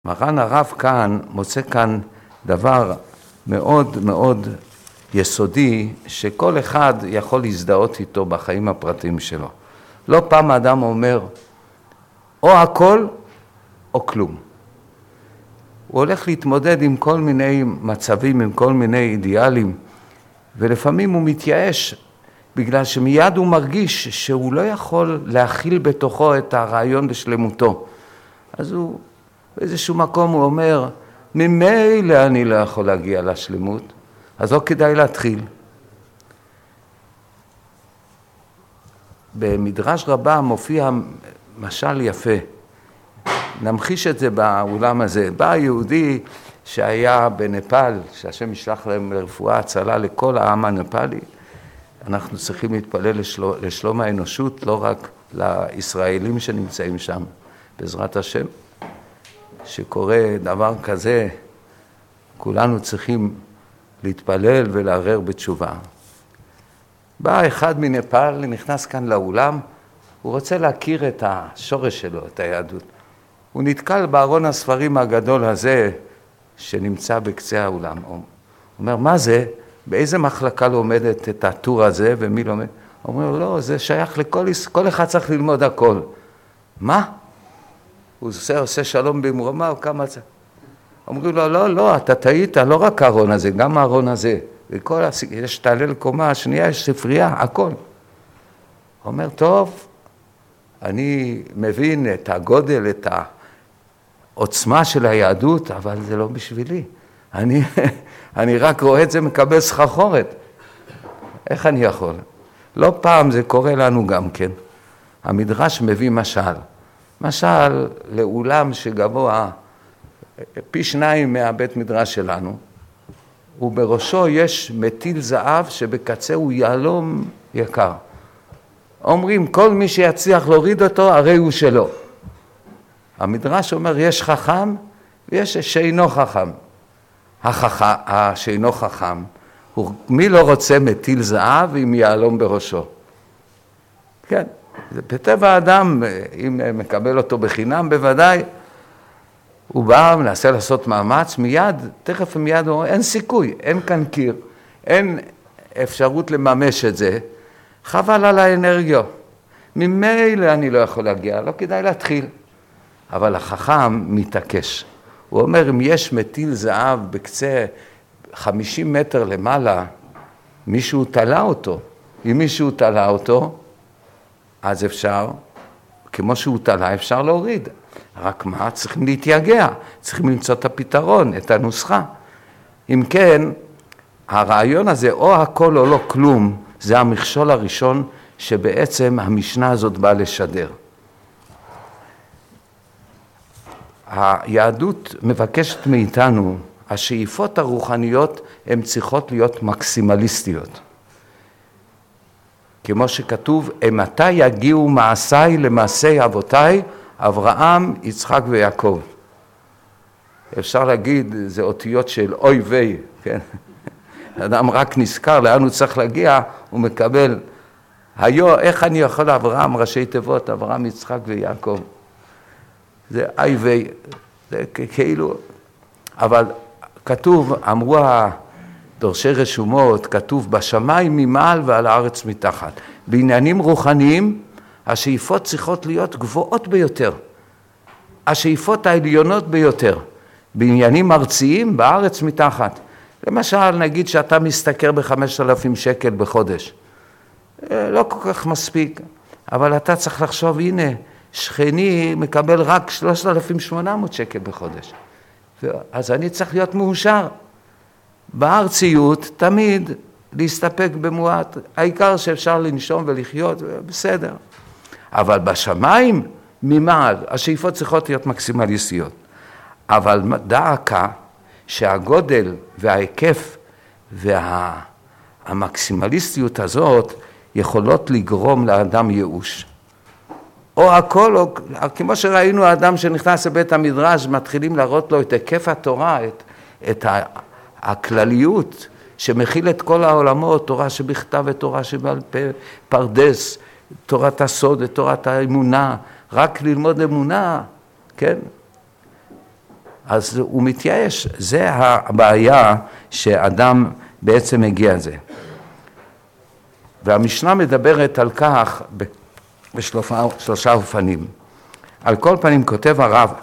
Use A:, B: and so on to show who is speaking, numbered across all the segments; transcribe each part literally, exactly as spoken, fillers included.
A: מרן הרב כאן מוצא כאן דבר מאוד מאוד יסודי שכל אחד יכול להזדהות איתו בחיים הפרטיים שלו. לא פעם האדם אומר או הכל או כלום. הוא הולך להתמודד עם כל מיני מצבים, עם כל מיני אידיאלים, ולפעמים הוא מתייאש בגלל שמיד הוא מרגיש שהוא לא יכול להכיל בתוכו את הרעיון בשלמותו. אז הוא באיזשהו מקום הוא אומר, ממילא אני לא יכול להגיע לשלמות, אז לא כדאי להתחיל. במדרש רבה מופיע משל יפה, נמחיש את זה באולם הזה. בא יהודי שהיה בנפאל, שהשם ישלח להם לרפואה הצלה לכל העם הנפאלי, אנחנו צריכים להתפלל לשלום, לשלום האנושות, לא רק לישראלים שנמצאים שם, בעזרת השם. שקורה דבר כזה, כולנו צריכים להתפלל ולערער בתשובה. בא אחד מנפאל, נכנס כאן לאולם, הוא רוצה להכיר את השורש שלו, את היהדות. הוא נתקל בארון הספרים הגדול הזה שנמצא בקצה האולם. הוא אומר, מה זה? באיזה מחלקה לומדת את הטור הזה ומי לומד? הוא אומר, לא, זה שייך לכל, כל אחד צריך ללמוד הכל. מה? הוא עושה, עושה שלום במרומה, או כמה זה? אומרים לו, לא, לא, אתה טעית, לא רק הארון הזה, גם הארון הזה. וכל, יש תעלל קומה, השנייה יש ספרייה, הכל. הוא אומר, טוב, אני מבין את הגודל, את העוצמה של היהדות, אבל זה לא בשבילי. אני, אני רק רואה את זה מקבל סחרחורת. איך אני יכול? לא פעם זה קורה לנו גם כן. המדרש מביא משל. משל לאולם שגבוה פי שניים מהבית מדרש שלנו, ובראשו יש מטיל זהב שבקצה הוא יהלום יקר. אומרים, כל מי שיצליח להוריד אותו, הרי הוא שלו. המדרש אומר, יש חכם ויש שאינו חכם. החכם, שאינו חכם, הוא, מי לא רוצה מטיל זהב עם יהלום בראשו? כן. זה בטבע האדם, אם מקבל אותו בחינם, בוודאי, הוא בא, מנסה לעשות מאמץ, מיד, תכף מיד הוא אומר, אין סיכוי, אין כאן קיר, אין אפשרות לממש את זה, חבל על האנרגיה. ממילא אני לא יכול להגיע, לא כדאי להתחיל. אבל החכם מתעקש. הוא אומר, אם יש מטיל זהב בקצה חמישים מטר למעלה, מישהו תלה אותו. אם מישהו תלה אותו, אז אפשר, כמו שהוא תלה, אפשר להוריד. רק מה? צריכים להתייגע, צריכים למצוא את הפתרון, את הנוסחה. אם כן, הרעיון הזה, או הכל או לא כלום, זה המכשול הראשון שבעצם המשנה הזאת באה לשדר. היהדות מבקשת מאיתנו, השאיפות הרוחניות הן צריכות להיות מקסימליסטיות. כמו שכתוב, מתי יגיעו מעשיי למעשי אבותיי, אברהם, יצחק ויעקב. אפשר להגיד, זה אותיות של אוי ויי, כן? אדם רק נזכר לאן הוא צריך להגיע, הוא מקבל, היו, איך אני יכול אברהם, ראשי תיבות, אברהם, יצחק ויעקב. זה אוי ויי, זה כאילו, אבל כתוב, אמרו דורשי רשומות, כתוב בשמיים ממעל ועל הארץ מתחת. בעניינים רוחניים, השאיפות צריכות להיות גבוהות ביותר. השאיפות העליונות ביותר. בעניינים ארציים, בארץ מתחת. למשל, נגיד שאתה מסתכר ב-חמשת אלפים שקל בחודש. לא כל כך מספיק, אבל אתה צריך לחשוב, הנה, שכני מקבל רק שלושת אלפים ושמונה מאות שקל בחודש. אז אני צריך להיות מאושר. בארציות תמיד להסתפק במועט, העיקר שאפשר לנשום ולחיות, בסדר. אבל בשמיים, ממעל, השאיפות צריכות להיות מקסימליסטיות. אבל דעקה שהגודל וההיקף והמקסימליסטיות הזאת יכולות לגרום לאדם ייאוש. או הכל, או, כמו שראינו האדם שנכנס לבית המדרש, מתחילים להראות לו את היקף התורה, את, את ה... הכלליות שמכיל את כל העולמות, תורה שבכתב ותורה שבעל פה, פרדס, תורת הסוד ותורת האמונה, רק ללמוד אמונה, כן? אז הוא מתייאש. זה הבעיה שאדם בעצם מגיע לזה. והמשנה מדברת על כך בשלושה אופנים. על כל פנים כותב הרב,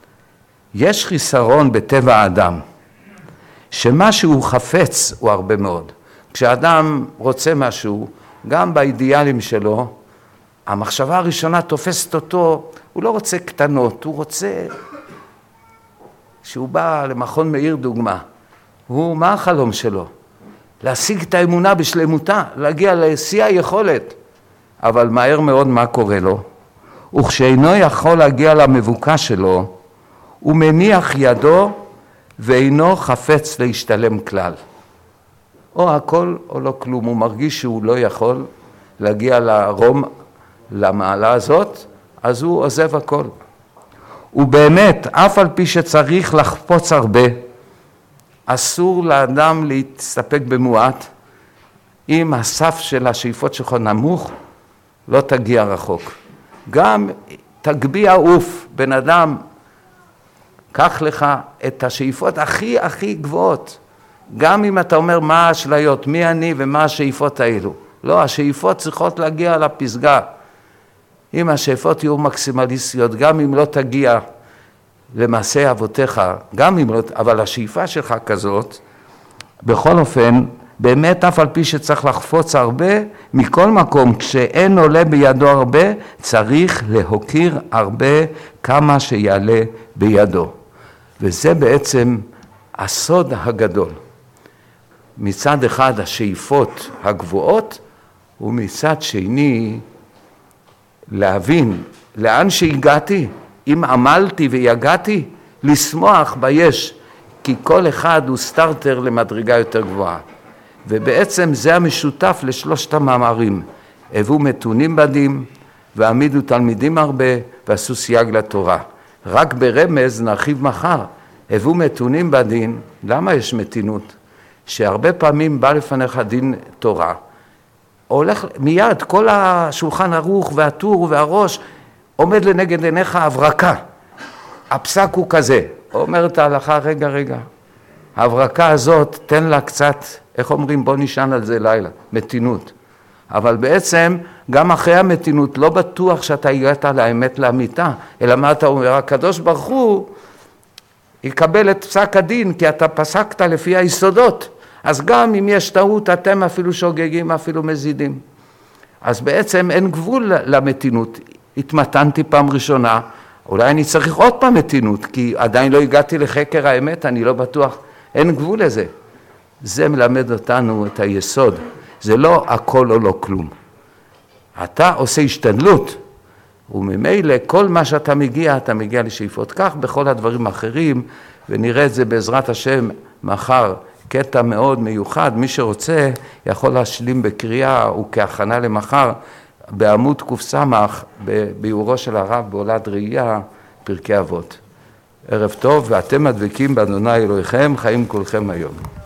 A: יש חיסרון בטבע האדם, שמה שהוא חפץ הוא הרבה מאוד. כשאדם רוצה משהו, גם באידיאלים שלו, המחשבה הראשונה תופסת אותו, הוא לא רוצה קטנות, הוא רוצה, כשהוא בא למכון מאיר דוגמה, הוא, מה החלום שלו? להשיג את האמונה בשלמותה, להגיע לשיא היכולת. אבל מהר מאוד מה קורה לו? וכשאינו יכול להגיע למבוקש שלו, הוא מניח ידו ואינו חפץ להשתלם כלל. או הכל או לא כלום, הוא מרגיש שהוא לא יכול להגיע לרום, למעלה הזאת, אז הוא עוזב הכל. ובאמת, אף על פי שצריך לחפוץ הרבה, אסור לאדם להסתפק במועט. אם הסף של השאיפות שלך נמוך, לא תגיע רחוק. גם תגביה עוף, בן אדם, קח לך את השאיפות הכי הכי גבוהות. גם אם אתה אומר מה האשליות, מי אני ומה השאיפות האלו. לא, השאיפות צריכות להגיע לפסגה. אם השאיפות יהיו מקסימליסטיות, גם אם לא תגיע למעשה אבותיך, גם אם לא, אבל השאיפה שלך כזאת, בכל אופן, באמת אף על פי שצריך לחפוץ הרבה, מכל מקום, כשאין עולה בידו הרבה, צריך להוקיר הרבה כמה שיעלה בידו. וזה בעצם הסוד הגדול. מצד אחד השאיפות הגבוהות, ומצד שני להבין לאן שהגעתי, אם עמלתי ויגעתי, לשמוח ביש, כי כל אחד הוא סטארטר למדרגה יותר גבוהה. ובעצם זה המשותף לשלושת המאמרים, הבו מתונים בדים, ועמידו תלמידים הרבה, ועשו סייג לתורה. רק ברמז נרחיב מחר, הבו מתונים בדין, למה יש מתינות? שהרבה פעמים בא לפניך דין תורה, הולך מיד, כל השולחן ערוך והטור והראש, עומד לנגד עיניך הברקה. הפסק הוא כזה, אומרת ההלכה, רגע, רגע, ההברקה הזאת, תן לה קצת, איך אומרים, בוא נשען על זה לילה, מתינות. אבל בעצם, גם אחרי המתינות, לא בטוח שאתה הגעת לאמת לאמיתה, אלא מה אתה אומר, הקדוש ברוך הוא יקבל את פסק הדין, כי אתה פסקת לפי היסודות. אז גם אם יש טעות, אתם אפילו שוגגים, אפילו מזידים. אז בעצם אין גבול למתינות. התמתנתי פעם ראשונה, אולי אני צריך עוד פעם מתינות, כי עדיין לא הגעתי לחקר האמת, אני לא בטוח, אין גבול לזה. זה מלמד אותנו את היסוד. זה לא הכל או לא כלום. אתה עושה השתדלות, וממילא כל מה שאתה מגיע, אתה מגיע לשאיפות. כך בכל הדברים האחרים, ונראה את זה בעזרת השם מחר, קטע מאוד מיוחד. מי שרוצה יכול להשלים בקריאה וכהכנה למחר, בעמוד קופסמך, בביאורו של הרב בעולת ראייה, פרקי אבות. ערב טוב, ואתם הדבקים באדוני אלוהיכם, חיים כולכם היום.